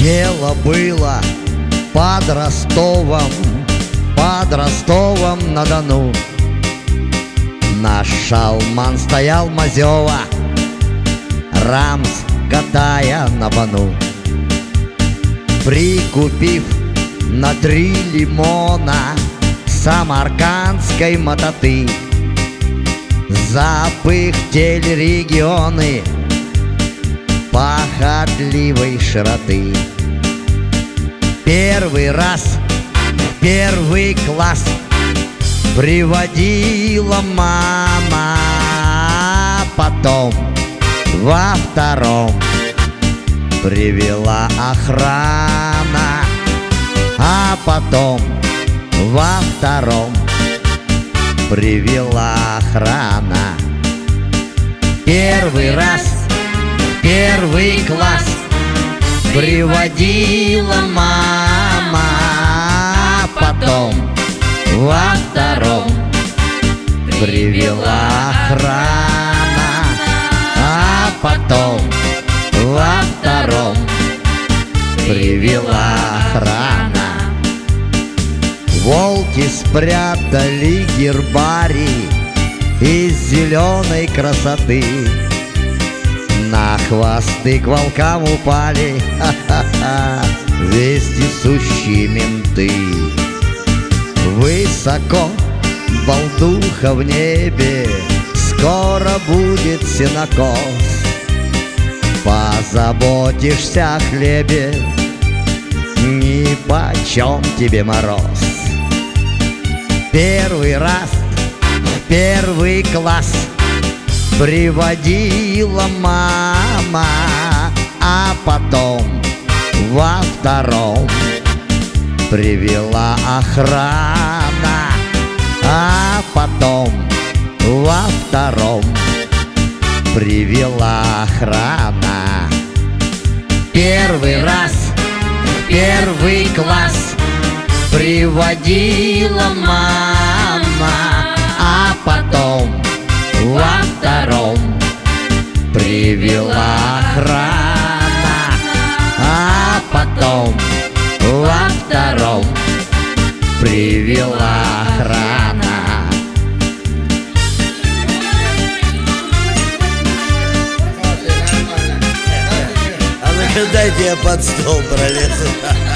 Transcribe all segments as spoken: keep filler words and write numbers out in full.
Дело было под Ростовом, под Ростовом-на-Дону. Наш шалман стоял Мазёва, рамс катая на бану. Прикупив на три лимона самаркандской мототы, запыхтели регионы похотливой широты. Первый раз в первый класс приводила мама, потом во втором привела охрана, а потом во втором привела охрана. Первый раз в первый класс приводила мама, потом во втором привела охрана, а потом во втором привела охрана. Волки спрятали гербарий из зеленой красоты, на хвосты к волкам упали ха-ха-ха вездесущие менты. Высоко болтуха в небе, скоро будет сенокос. Позаботишься о хлебе, нипочем тебе мороз. Первый раз в первый класс приводила мама, а потом во втором привела охрана, а потом во втором привела охрана. Первый раз в первый класс приводила мама, а потом во втором привела охрана, а потом во втором привела охрана. А ну-ка дайте я под стол пролезу.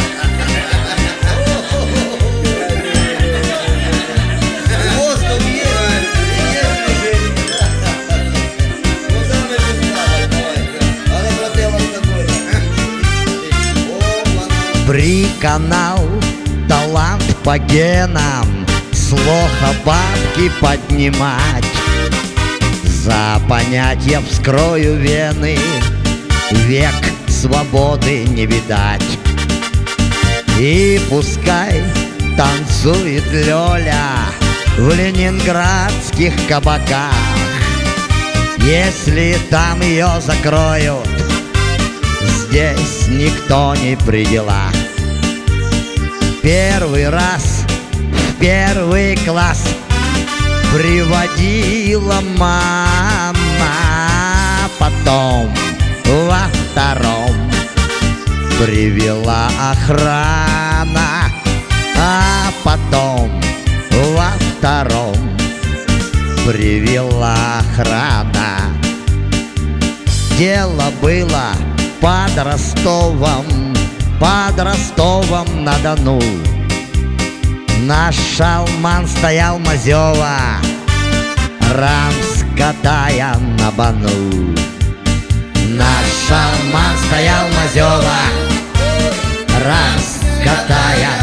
Приканал талант по генам, с лоха бабки поднимать. За понятия вскрою вены, век свободы не видать. И пускай танцует Лёля в ленинградских кабаках, если там ее закроют, здесь никто не при делах. Первый раз в первый класс приводила мама, потом во втором привела охрана, а потом во втором привела охрана. Дело было под Ростовом, под Ростовом-на-Дону. Наш шалман стоял Мазёва, рамс катая на бану. Наш шалман стоял Мазёва, рамс катая